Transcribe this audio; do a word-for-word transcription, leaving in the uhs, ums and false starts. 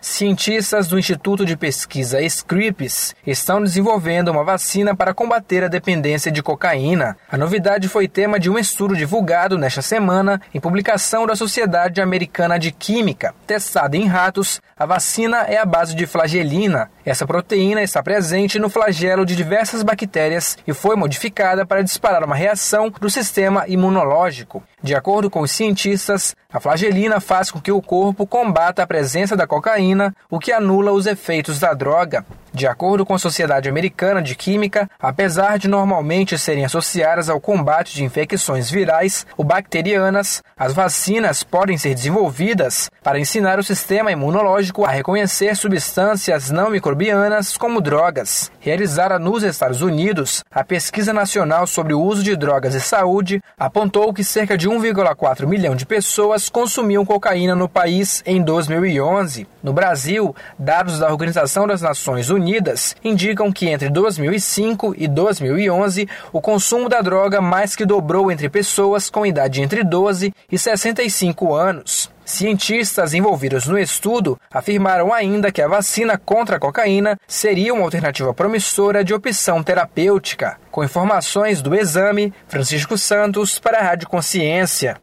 Cientistas do Instituto de Pesquisa Scripps estão desenvolvendo uma vacina para combater a dependência de cocaína. A novidade foi tema de um estudo divulgado nesta semana em publicação da Sociedade Americana de Química. Testada em ratos, a vacina é à base de flagelina. Essa proteína está presente no flagelo de diversas bactérias e foi modificada para disparar uma reação do sistema imunológico. De acordo com os cientistas, a flagelina faz com que o corpo combata a presença da cocaína, o que anula os efeitos da droga. De acordo com a Sociedade Americana de Química, apesar de normalmente serem associadas ao combate de infecções virais ou bacterianas, as vacinas podem ser desenvolvidas para ensinar o sistema imunológico a reconhecer substâncias não microbianas como drogas. Realizada nos Estados Unidos, a Pesquisa Nacional sobre o Uso de Drogas e Saúde apontou que cerca de um vírgula quatro milhão de pessoas consumiam cocaína no país em dois mil e onze. No Brasil, dados da Organização das Nações Unidas indicam que entre dois mil e cinco e dois mil e onze, o consumo da droga mais que dobrou entre pessoas com idade entre doze e sessenta e cinco anos. Cientistas envolvidos no estudo afirmaram ainda que a vacina contra a cocaína seria uma alternativa promissora de opção terapêutica. Com informações do exame, Francisco Santos para a Rádio Consciência.